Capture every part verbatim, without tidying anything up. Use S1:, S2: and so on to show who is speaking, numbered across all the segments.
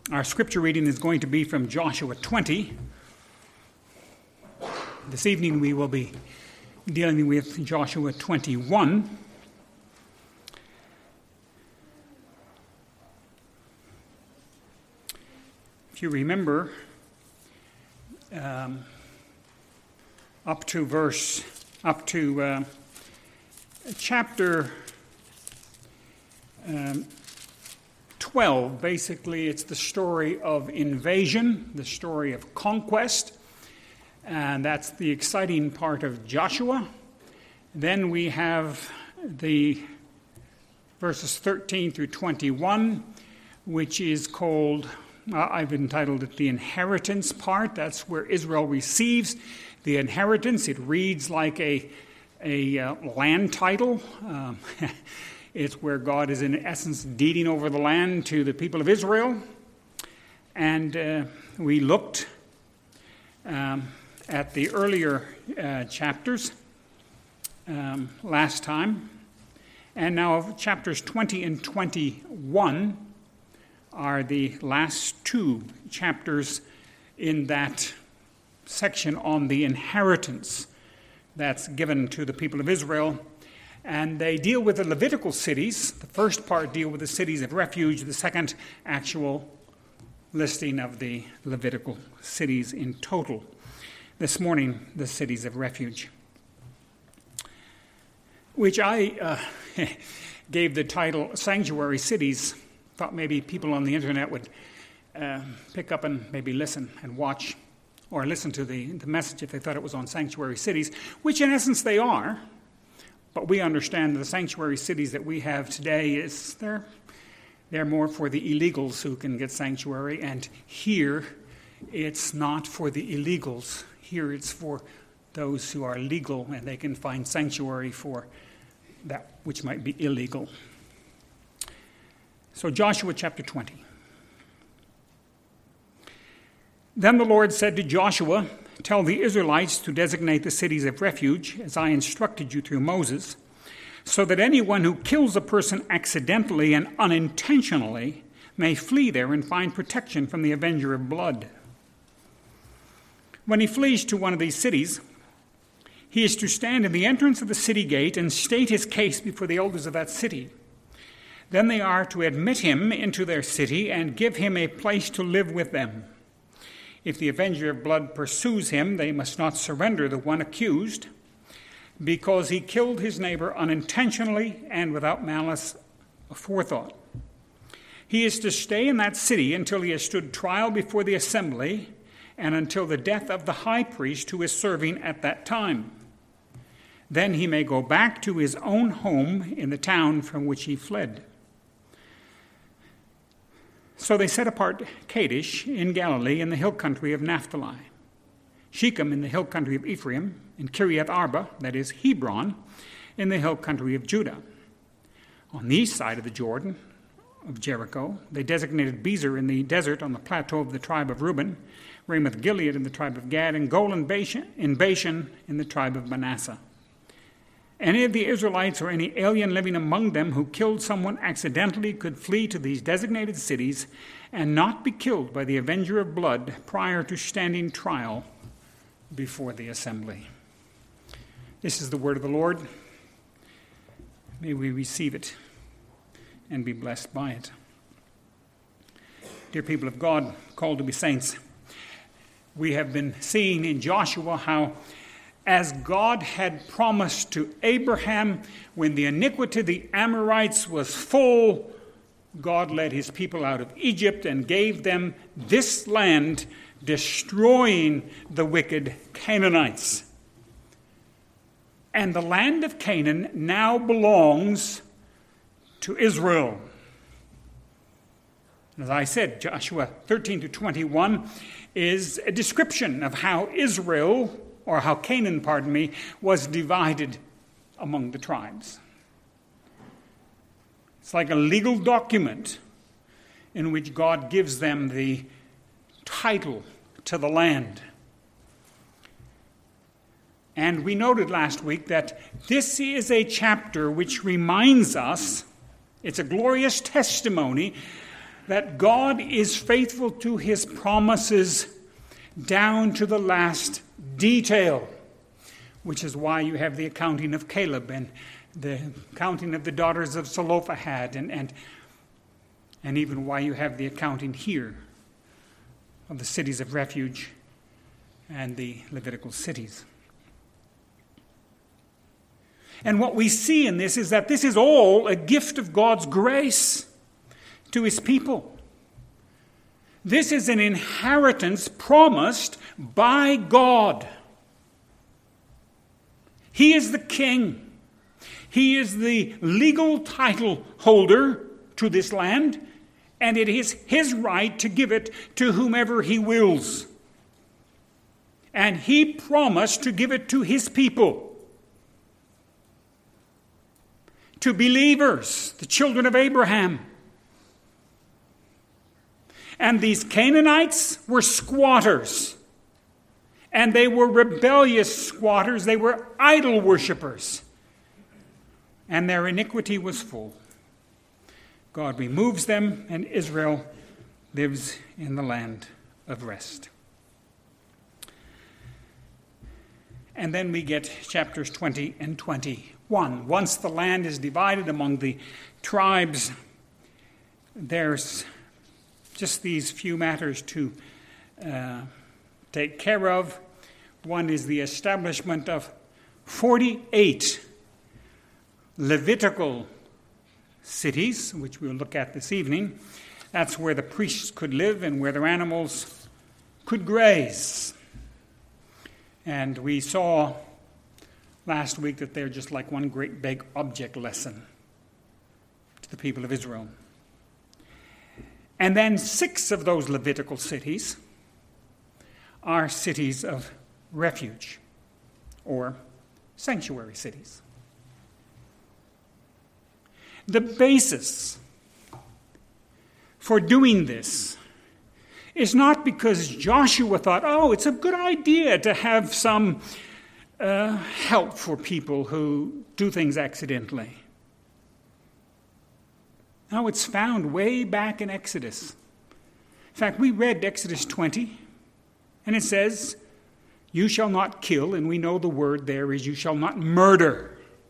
S1: Our scripture reading is going to be from Joshua twenty. This evening we will be dealing with Joshua twenty-one. If you remember, um, up to verse, up to uh, chapter um, twelve, basically it's the story of invasion, the story of conquest, and that's the exciting part of Joshua. Then we have the verses thirteen through twenty-one, which is called, uh, I've entitled it the inheritance part. That's where Israel receives the inheritance. It reads like a, a uh, land title. Um, It's where God is, in essence, deeding over the land to the people of Israel. And uh, we looked um, at the earlier uh, chapters um, last time. And now chapters twenty and twenty-one are the last two chapters in that section on the inheritance that's given to the people of Israel. And they deal with the Levitical cities. The first part deal with the cities of refuge. The second, actual listing of the Levitical cities in total. This morning, the cities of refuge, which I uh, gave the title Sanctuary Cities. Thought maybe people on the internet would uh, pick up and maybe listen and watch, or listen to the, the message if they thought it was on sanctuary cities, which in essence they are. But we understand that the sanctuary cities that we have today, is they're, they're more for the illegals who can get sanctuary. And here, it's not for the illegals. Here it's for those who are legal, and they can find sanctuary for that which might be illegal. So Joshua chapter twenty. Then the Lord said to Joshua, "Tell the Israelites to designate the cities of refuge, as I instructed you through Moses, so that anyone who kills a person accidentally and unintentionally may flee there and find protection from the avenger of blood. When he flees to one of these cities, he is to stand in the entrance of the city gate and state his case before the elders of that city. Then they are to admit him into their city and give him a place to live with them. If the avenger of blood pursues him, they must not surrender the one accused, because he killed his neighbor unintentionally and without malice aforethought. He is to stay in that city until he has stood trial before the assembly and until the death of the high priest who is serving at that time. Then he may go back to his own home in the town from which he fled." So they set apart Kadesh in Galilee in the hill country of Naphtali, Shechem in the hill country of Ephraim, and Kiriath Arba, that is Hebron, in the hill country of Judah. On the east side of the Jordan of Jericho, they designated Bezer in the desert on the plateau of the tribe of Reuben, Ramoth Gilead in the tribe of Gad, and Golan in Bashan in the tribe of Manasseh. Any of the Israelites or any alien living among them who killed someone accidentally could flee to these designated cities and not be killed by the avenger of blood prior to standing trial before the assembly. This is the word of the Lord. May we receive it and be blessed by it. Dear people of God, called to be saints, we have been seeing in Joshua how, as God had promised to Abraham, when the iniquity of the Amorites was full, God led his people out of Egypt and gave them this land, destroying the wicked Canaanites. And the land of Canaan now belongs to Israel. As I said, Joshua thirteen to twenty-one is a description of how Israel, or how Canaan, pardon me, was divided among the tribes. It's like a legal document in which God gives them the title to the land. And we noted last week that this is a chapter which reminds us, it's a glorious testimony that God is faithful to his promises down to the last detail, which is why you have the accounting of Caleb and the accounting of the daughters of Zelophehad, and, and, and even why you have the accounting here of the cities of refuge and the Levitical cities. And what we see in this is that this is all a gift of God's grace to his people. This is an inheritance promised by God. He is the king. He is the legal title holder to this land, and it is his right to give it to whomever he wills. And he promised to give it to his people, to believers, the children of Abraham. And these Canaanites were squatters. And they were rebellious squatters. They were idol worshippers. And their iniquity was full. God removes them, and Israel lives in the land of rest. And then we get chapters twenty and twenty-one. Once the land is divided among the tribes, there's just these few matters to uh, take care of. One is the establishment of forty-eight Levitical cities, which we'll look at this evening. That's where the priests could live and where their animals could graze. And we saw last week that they're just like one great big object lesson to the people of Israel. And then six of those Levitical cities are cities of refuge, or sanctuary cities. The basis for doing this is not because Joshua thought, oh, it's a good idea to have some uh, help for people who do things accidentally. No, it's found way back in Exodus. In fact, we read Exodus twenty, and it says, you shall not kill, and we know the word there is you shall not murder.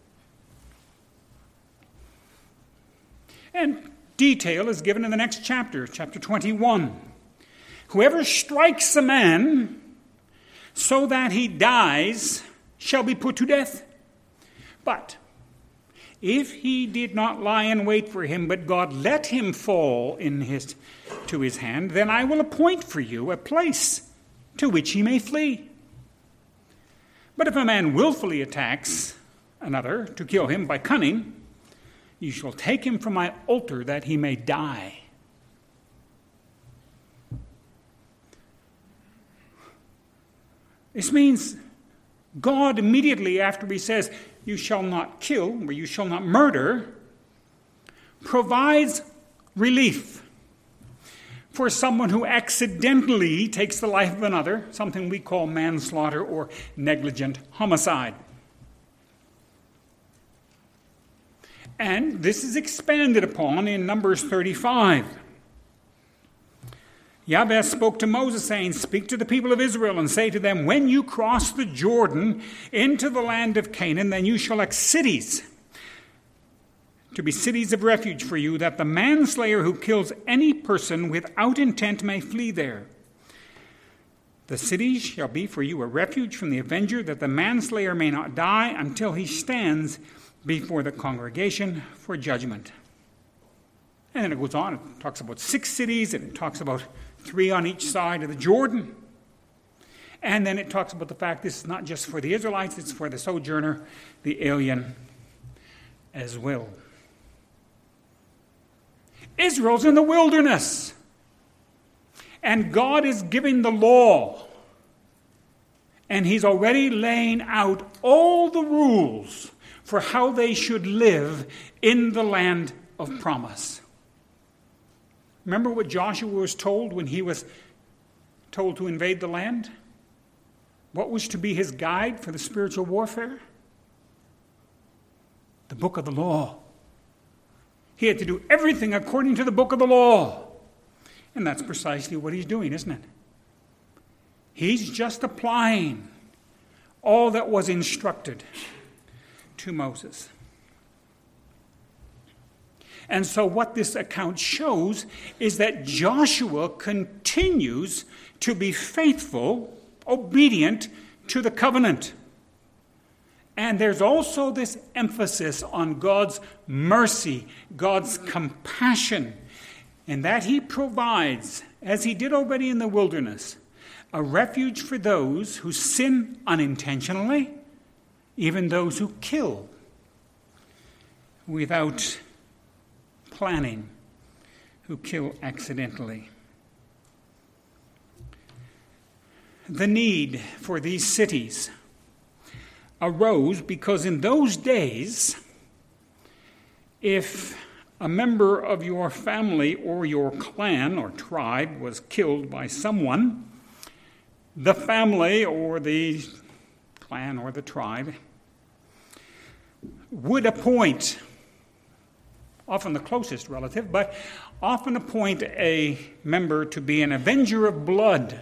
S1: And detail is given in the next chapter, chapter twenty-one. Whoever strikes a man so that he dies shall be put to death. But if he did not lie in wait for him, but God let him fall in his, to his hand, then I will appoint for you a place to which he may flee. But if a man willfully attacks another to kill him by cunning, you shall take him from my altar that he may die. This means God immediately after he says, you shall not kill, or you shall not murder, provides relief for someone who accidentally takes the life of another, something we call manslaughter or negligent homicide. And this is expanded upon in Numbers thirty-five. Yahweh spoke to Moses, saying, speak to the people of Israel and say to them, when you cross the Jordan into the land of Canaan, then you shall elect cities to be cities of refuge for you, that the manslayer who kills any person without intent may flee there. The cities shall be for you a refuge from the avenger, that the manslayer may not die until he stands before the congregation for judgment. And then it goes on. It talks about six cities, and it talks about three on each side of the Jordan. And then it talks about the fact this is not just for the Israelites, it's for the sojourner, the alien as well. Israel's in the wilderness, and God is giving the law, and he's already laying out all the rules for how they should live in the land of promise. Remember what Joshua was told when he was told to invade the land? What was to be his guide for the spiritual warfare? The book of the law. He had to do everything according to the book of the law. And that's precisely what he's doing, isn't it? He's just applying all that was instructed to Moses. And so what this account shows is that Joshua continues to be faithful, obedient to the covenant. And there's also this emphasis on God's mercy, God's compassion, and that he provides, as he did already in the wilderness, a refuge for those who sin unintentionally, even those who kill without planning, who kill accidentally. The need for these cities arose because in those days, if a member of your family or your clan or tribe was killed by someone, the family or the clan or the tribe would appoint, often the closest relative, but often appoint a member to be an avenger of blood.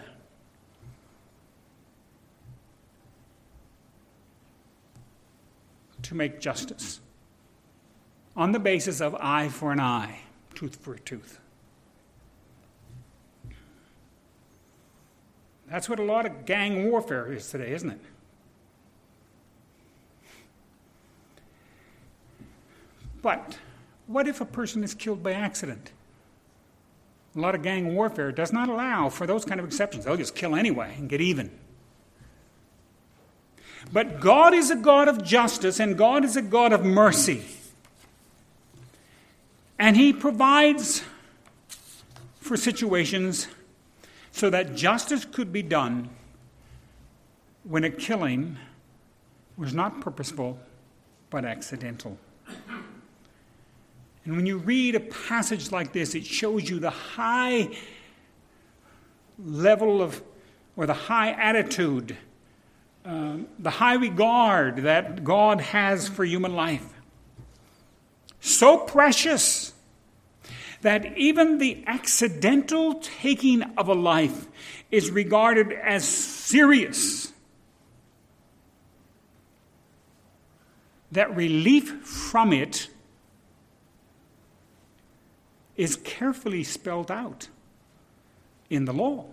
S1: To make justice on the basis of eye for an eye, tooth for a tooth. That's what a lot of gang warfare is today, isn't it? But what if a person is killed by accident? A lot of gang warfare does not allow for those kind of exceptions. They'll just kill anyway and get even. But God is a God of justice, and God is a God of mercy. And he provides for situations so that justice could be done when a killing was not purposeful but accidental. And when you read a passage like this, it shows you the high level of, or the high attitude, uh, the high regard that God has for human life. So precious that even the accidental taking of a life is regarded as serious. That relief from it is carefully spelled out in the law.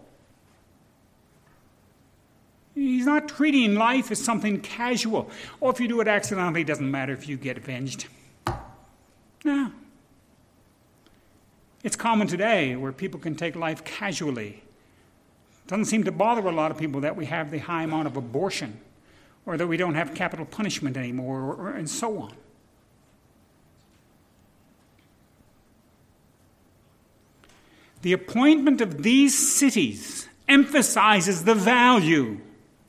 S1: He's not treating life as something casual. Or if you do it accidentally, it doesn't matter if you get avenged. No. It's common today where people can take life casually. It doesn't seem to bother a lot of people that we have the high amount of abortion, or that we don't have capital punishment anymore, or, or, and so on. The appointment of these cities emphasizes the value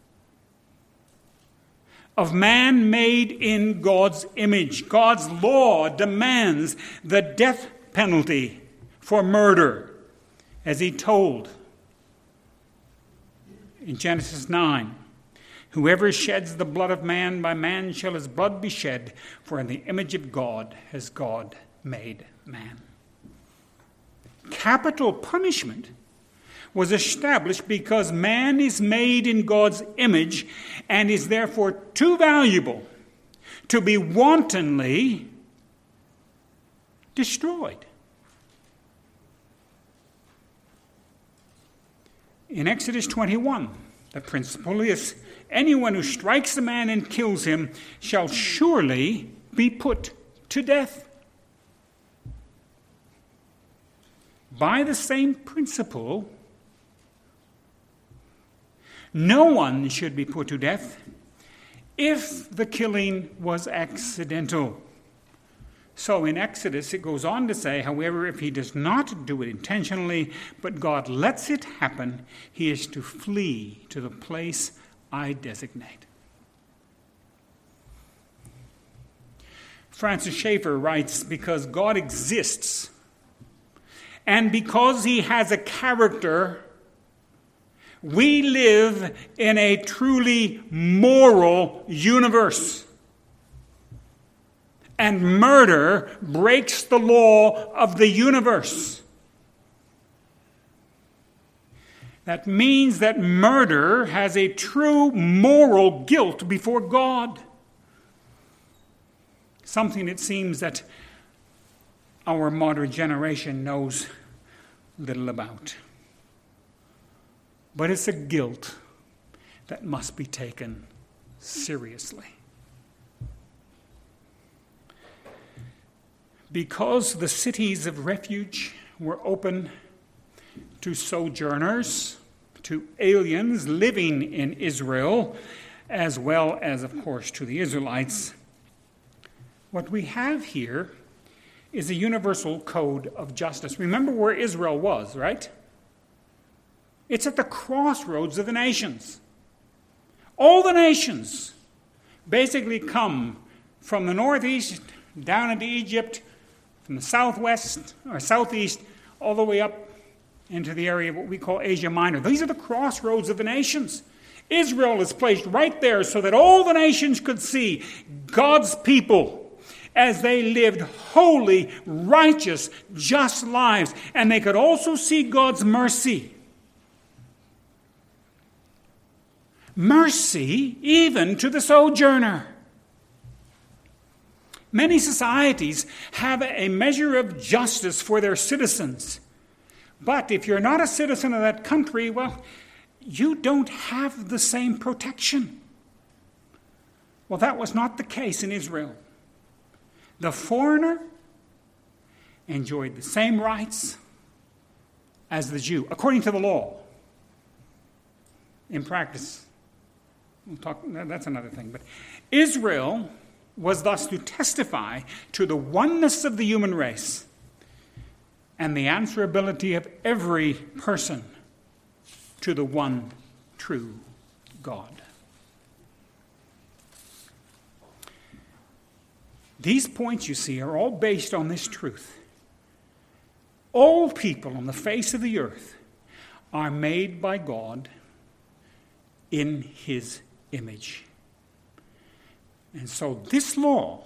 S1: of man made in God's image. God's law demands the death penalty for murder, as he told in Genesis nine. Whoever sheds the blood of man, by man shall his blood be shed, for in the image of God has God made man. Capital punishment was established because man is made in God's image and is therefore too valuable to be wantonly destroyed. In Exodus twenty-one, the principle is anyone who strikes a man and kills him shall surely be put to death. By the same principle, no one should be put to death if the killing was accidental. So in Exodus, it goes on to say, however, if he does not do it intentionally, but God lets it happen, he is to flee to the place I designate. Francis Schaeffer writes, because God exists, and because he has a character, we live in a truly moral universe. And murder breaks the law of the universe. That means that murder has a true moral guilt before God. Something it seems that our modern generation knows little about. But it's a guilt that must be taken seriously. Because the cities of refuge were open to sojourners, to aliens living in Israel, as well as, of course, to the Israelites, what we have here is a universal code of justice. Remember where Israel was, right? It's at the crossroads of the nations. All the nations basically come from the northeast down into Egypt, from the southwest or southeast all the way up into the area of what we call Asia Minor. These are the crossroads of the nations. Israel is placed right there so that all the nations could see God's people as they lived holy, righteous, just lives. And they could also see God's mercy. Mercy even to the sojourner. Many societies have a measure of justice for their citizens. But if you're not a citizen of that country, well, you don't have the same protection. Well, that was not the case in Israel. The foreigner enjoyed the same rights as the Jew, according to the law. In practice, we'll talk, that's another thing. But Israel was thus to testify to the oneness of the human race and the answerability of every person to the one true God. These points, you see, are all based on this truth. All people on the face of the earth are made by God in his image. And so this law,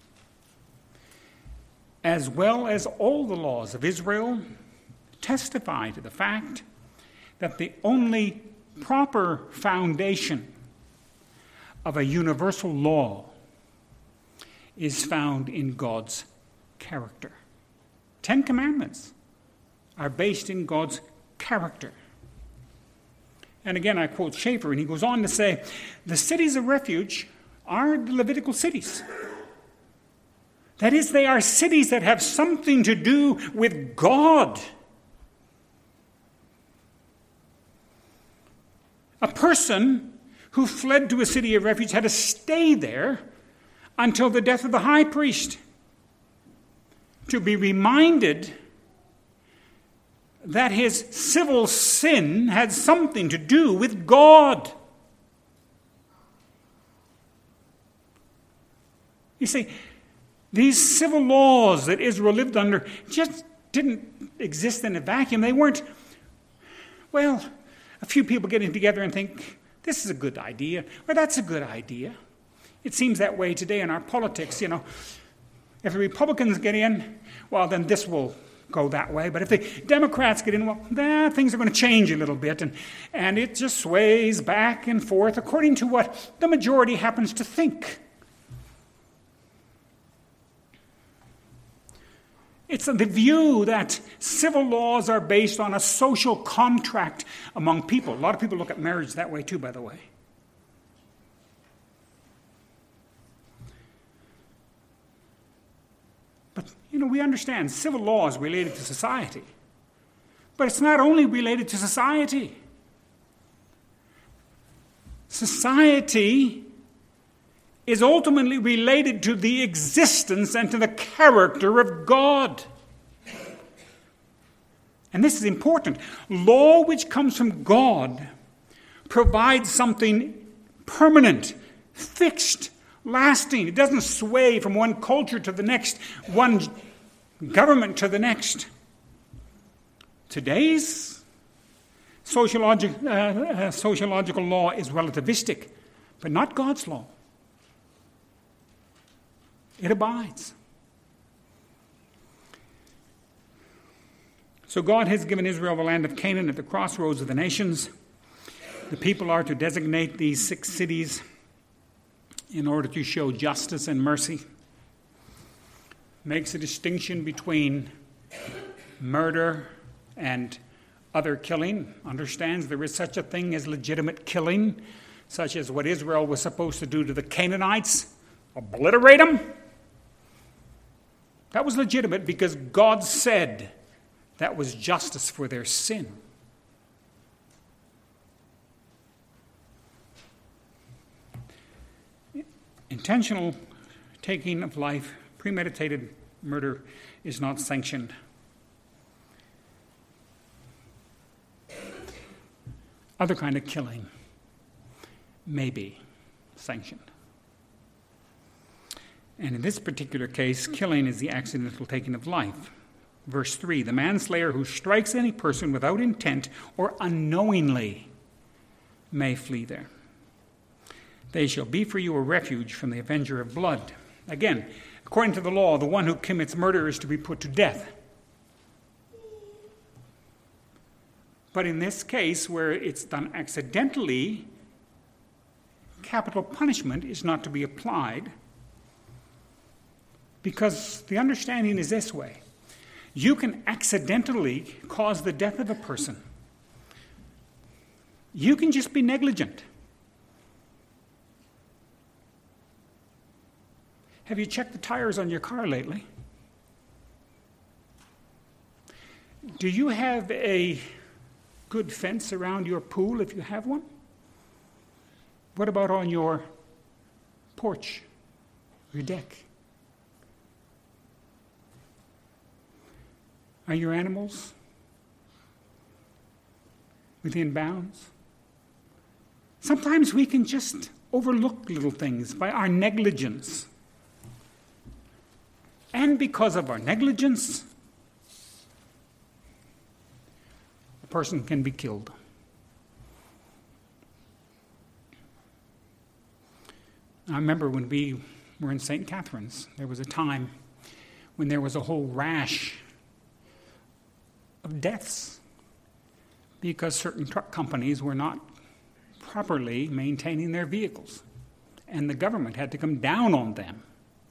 S1: as well as all the laws of Israel, testify to the fact that the only proper foundation of a universal law is found in God's character. Ten Commandments are based in God's character. And again, I quote Schaeffer, and he goes on to say, the cities of refuge are the Levitical cities. That is, they are cities that have something to do with God. A person who fled to a city of refuge had to stay there until the death of the high priest, to be reminded that his civil sin had something to do with God. You see, these civil laws that Israel lived under just didn't exist in a vacuum. They weren't, well, a few people getting together and think, this is a good idea, or that's a good idea. It seems that way today in our politics, you know. If the Republicans get in, well, then this will go that way. But if the Democrats get in, well, nah, things are going to change a little bit. And, and it just sways back and forth according to what the majority happens to think. It's the view that civil laws are based on a social contract among people. A lot of people look at marriage that way too, by the way. But, you know, we understand civil law is related to society. But it's not only related to society. Society is ultimately related to the existence and to the character of God. And this is important. Law which comes from God provides something permanent, fixed, lasting. It doesn't sway from one culture to the next, one government to the next. Today's sociologic, uh, uh, sociological law is relativistic, but not God's law. It abides. So God has given Israel the land of Canaan at the crossroads of the nations. The people are to designate these six cities in order to show justice and mercy. Makes a distinction between murder and other killing. Understands there is such a thing as legitimate killing, such as what Israel was supposed to do to the Canaanites, obliterate them. That was legitimate because God said that was justice for their sin. Intentional taking of life, premeditated murder, is not sanctioned. Other kind of killing may be sanctioned. And in this particular case, killing is the accidental taking of life. Verse three, the manslayer who strikes any person without intent or unknowingly may flee there. They shall be for you a refuge from the avenger of blood. Again, according to the law, the one who commits murder is to be put to death. But in this case, where it's done accidentally, capital punishment is not to be applied, because the understanding is this way. You can accidentally cause the death of a person. You can just be negligent. Have you checked the tires on your car lately? Do you have a good fence around your pool if you have one? What about on your porch, your deck? Are your animals within bounds? Sometimes we can just overlook little things by our negligence. And because of our negligence, a person can be killed. I remember when we were in Saint Catharines, there was a time when there was a whole rash of deaths because certain truck companies were not properly maintaining their vehicles, and the government had to come down on them.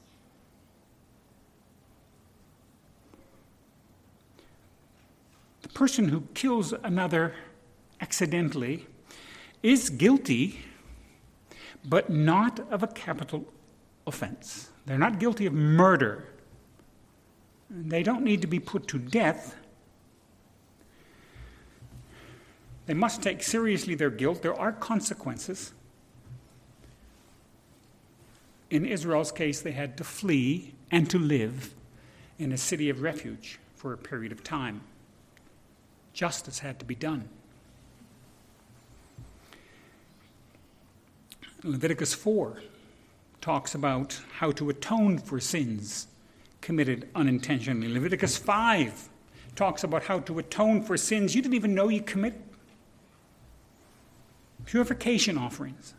S1: The person who kills another accidentally is guilty, but not of a capital offense. They're not guilty of murder. They don't need to be put to death. They must take seriously their guilt. There are consequences. In Israel's case, they had to flee and to live in a city of refuge for a period of time. Justice had to be done. Leviticus four talks about how to atone for sins committed unintentionally. Leviticus five talks about how to atone for sins you didn't even know you committed. Purification offerings,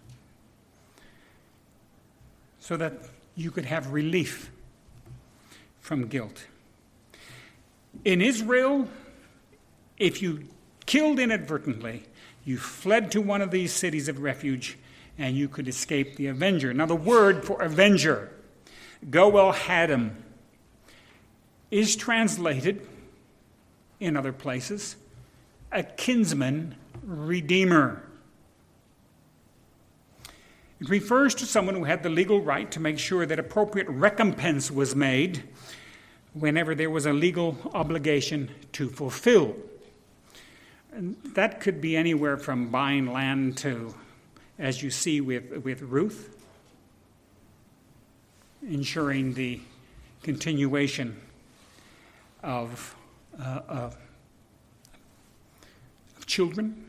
S1: so that you could have relief from guilt. In Israel, if you killed inadvertently, you fled to one of these cities of refuge, and you could escape the avenger. Now, the word for avenger, Goel Hadam, is translated in other places a kinsman redeemer. It refers to someone who had the legal right to make sure that appropriate recompense was made whenever there was a legal obligation to fulfill. And that could be anywhere from buying land to, as you see with, with Ruth, ensuring the continuation of, uh, of children.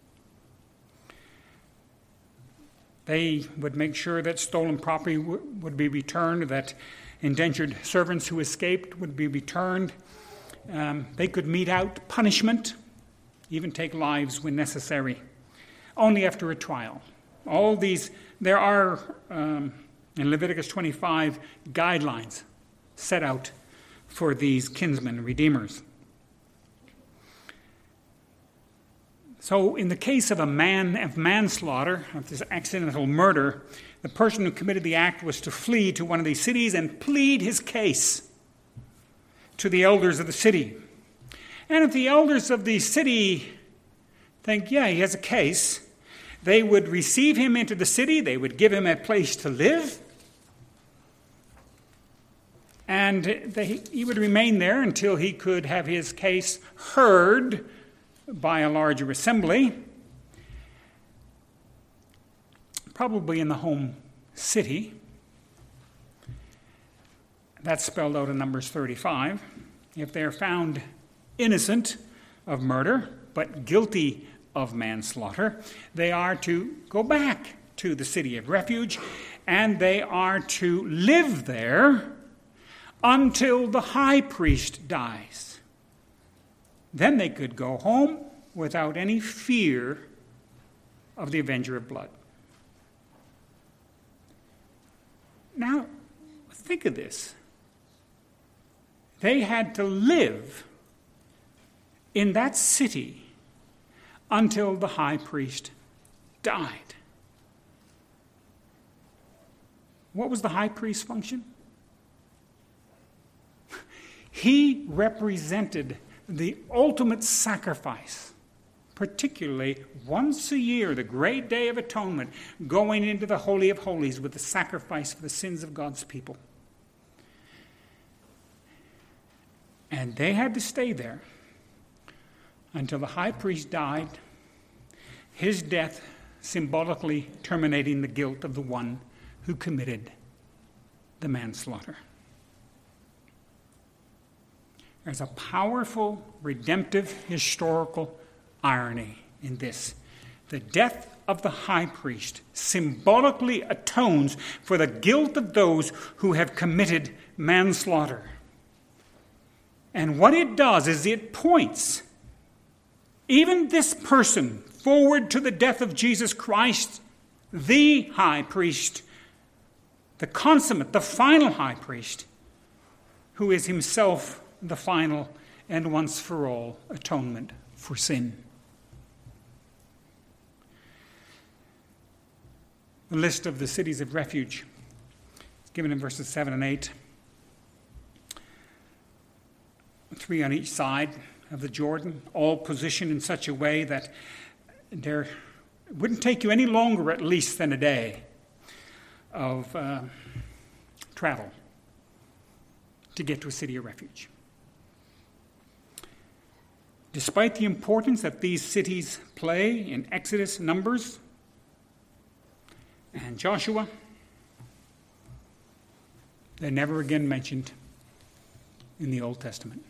S1: They would make sure that stolen property w- would be returned, that indentured servants who escaped would be returned. Um, they could mete out punishment, even take lives when necessary, only after a trial. All these, there are, um, in Leviticus twenty-five, guidelines set out for these kinsmen redeemers. So in the case of a man of manslaughter, of this accidental murder, the person who committed the act was to flee to one of these cities and plead his case to the elders of the city. And if the elders of the city think, yeah, he has a case, they would receive him into the city, they would give him a place to live, and they, he would remain there until he could have his case heard by a larger assembly, probably in the home city. That's spelled out in Numbers thirty-five. If they're found innocent of murder, but guilty of manslaughter, they are to go back to the city of refuge, and they are to live there until the high priest dies. Then they could go home without any fear of the avenger of blood. Now, think of this. They had to live in that city until the high priest died. What was the high priest's function? He represented the ultimate sacrifice, particularly once a year, the great day of atonement, going into the Holy of Holies with the sacrifice for the sins of God's people. And they had to stay there until the high priest died, his death symbolically terminating the guilt of the one who committed the manslaughter. There's a powerful, redemptive, historical irony in this. The death of the high priest symbolically atones for the guilt of those who have committed manslaughter. And what it does is it points even this person forward to the death of Jesus Christ, the high priest, the consummate, the final high priest, who is himself the final and once for all atonement for sin. The list of the cities of refuge is given in verses seven and eight. Three on each side of the Jordan, all positioned in such a way that there it wouldn't take you any longer, at least, than a day of uh, travel to get to a city of refuge. Despite the importance that these cities play in Exodus, Numbers, and Joshua, they're never again mentioned in the Old Testament.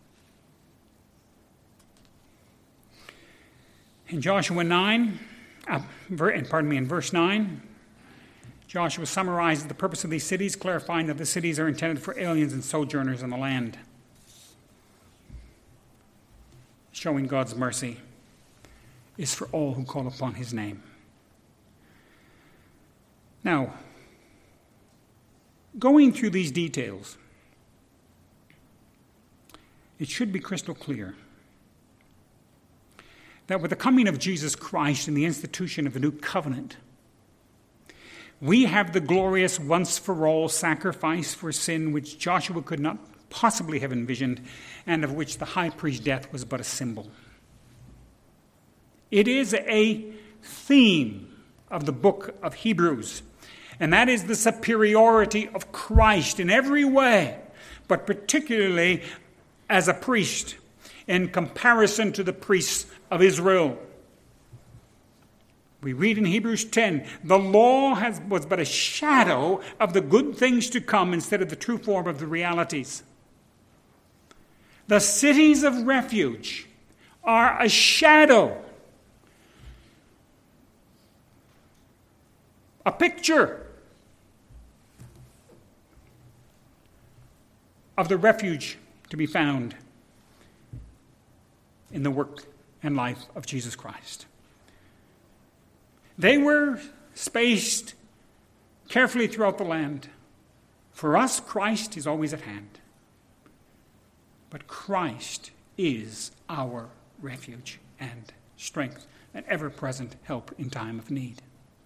S1: In Joshua nine, uh, pardon me, in verse nine, Joshua summarizes the purpose of these cities, clarifying that the cities are intended for aliens and sojourners in the land, showing God's mercy is for all who call upon his name. Now, going through these details, it should be crystal clear that with the coming of Jesus Christ and the institution of the new covenant, we have the glorious once-for-all sacrifice for sin which Joshua could not possibly have envisioned, and of which the high priest's death was but a symbol. It is a theme of the book of Hebrews, and that is the superiority of Christ in every way, but particularly as a priest in comparison to the priests of Israel. We read in Hebrews ten, the law has, was but a shadow of the good things to come instead of the true form of the realities. The cities of refuge are a shadow, a picture of the refuge to be found in the work and life of Jesus Christ. They were spaced carefully throughout the land. For us, Christ is always at hand. But Christ is our refuge and strength, and ever-present help in time of need.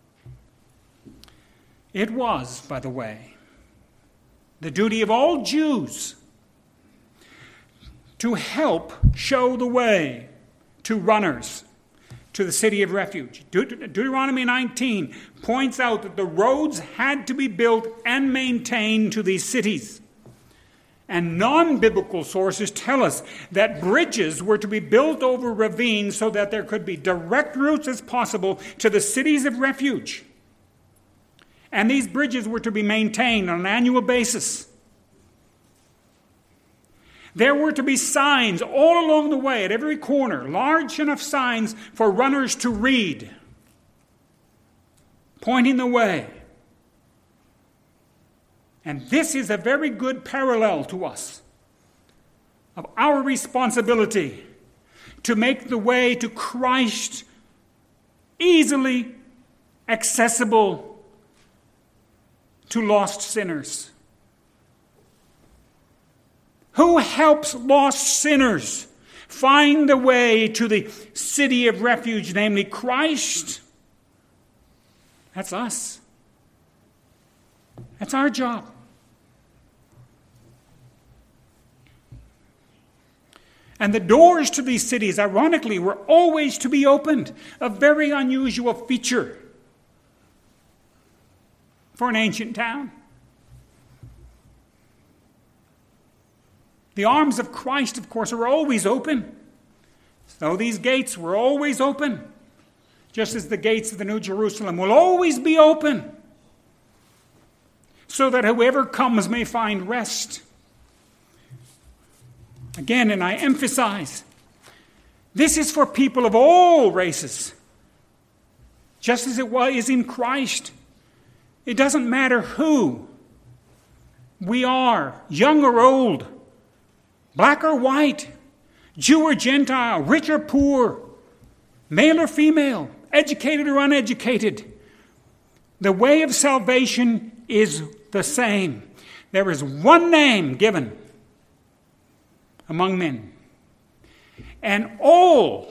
S1: It was, by the way, the duty of all Jews to help show the way to runners to the city of refuge. Deut- Deuteronomy nineteen points out that the roads had to be built and maintained to these cities. And non-biblical sources tell us that bridges were to be built over ravines so that there could be direct routes as possible to the cities of refuge. And these bridges were to be maintained on an annual basis. There were to be signs all along the way at every corner, large enough signs for runners to read, pointing the way. And this is a very good parallel to us of our responsibility to make the way to Christ easily accessible to lost sinners. Who helps lost sinners find the way to the city of refuge, namely Christ? That's us. That's our job. And the doors to these cities, ironically, were always to be opened, a very unusual feature for an ancient town. The arms of Christ, of course, are always open. So these gates were always open, just as the gates of the New Jerusalem will always be open, so that whoever comes may find rest. Again, and I emphasize, this is for people of all races, just as it was in Christ. It doesn't matter who we are, young or old, black or white, Jew or Gentile, rich or poor, male or female, educated or uneducated. The way of salvation is the same. There is one name given among men, and all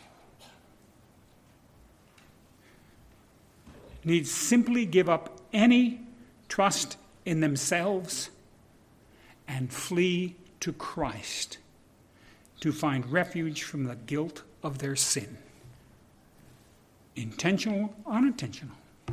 S1: need simply give up any trust in themselves and flee to Christ to find refuge from the guilt of their sin, intentional or unintentional.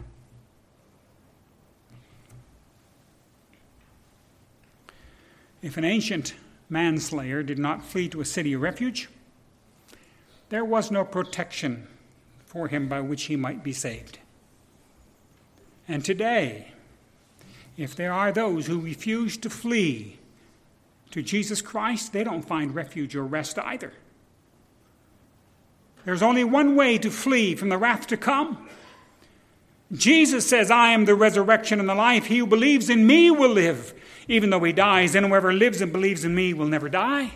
S1: If an ancient manslayer did not flee to a city of refuge, there was no protection for him by which he might be saved. And today, if there are those who refuse to flee to Jesus Christ, they don't find refuge or rest either. There's only one way to flee from the wrath to come. Jesus says, I am the resurrection and the life. He who believes in me will live, even though he dies, and whoever lives and believes in me will never die.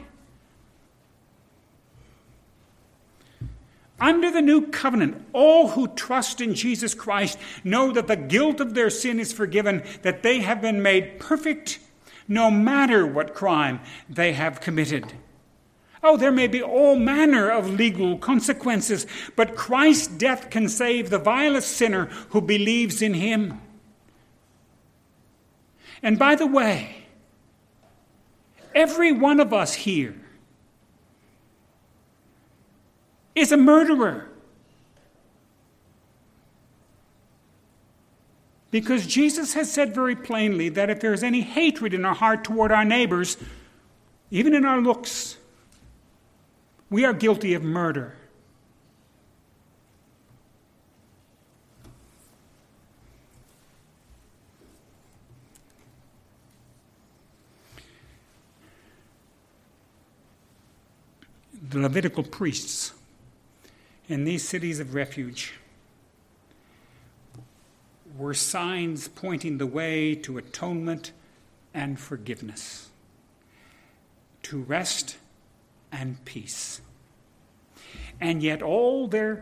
S1: Under the new covenant, all who trust in Jesus Christ know that the guilt of their sin is forgiven, that they have been made perfect no matter what crime they have committed. Oh, there may be all manner of legal consequences, but Christ's death can save the vilest sinner who believes in him. And by the way, every one of us here is a murderer. Because Jesus has said very plainly that if there is any hatred in our heart toward our neighbors, even in our looks, we are guilty of murder. The Levitical priests in these cities of refuge were signs pointing the way to atonement and forgiveness, to rest and peace. And yet all their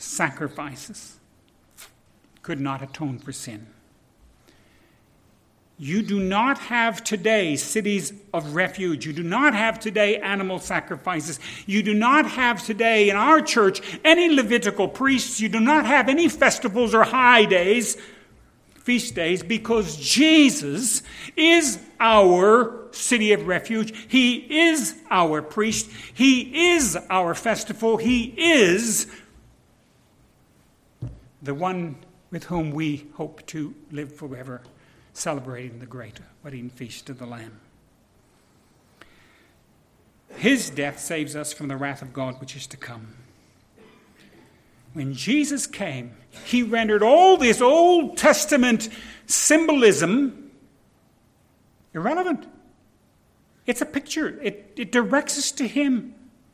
S1: sacrifices could not atone for sin. You do not have today cities of refuge. You do not have today animal sacrifices. You do not have today in our church any Levitical priests. You do not have any festivals or high days, feast days, because Jesus is our city of refuge. He is our priest. He is our festival. He is the one with whom we hope to live forever, celebrating the great wedding feast of the Lamb. His death saves us from the wrath of God which is to come. When Jesus came, he rendered all this Old Testament symbolism irrelevant. It's a picture. It, it directs us to him.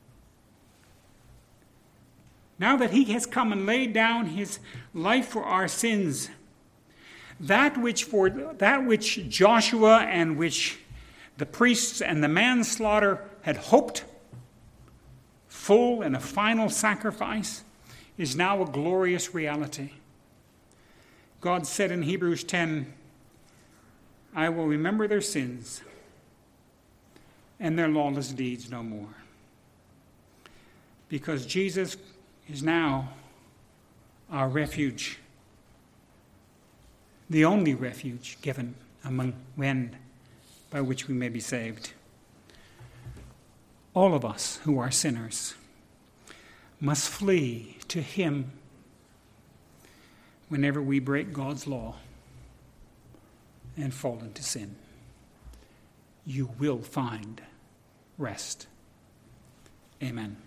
S1: Now that he has come and laid down his life for our sins, that which for that which Joshua and which the priests and the manslaughter had hoped, full and a final sacrifice, is now a glorious reality. God said in Hebrews ten, I will remember their sins and their lawless deeds no more. Because Jesus is now our refuge, the only refuge given among men by which we may be saved. All of us who are sinners must flee to him whenever we break God's law and fall into sin. You will find rest. Amen.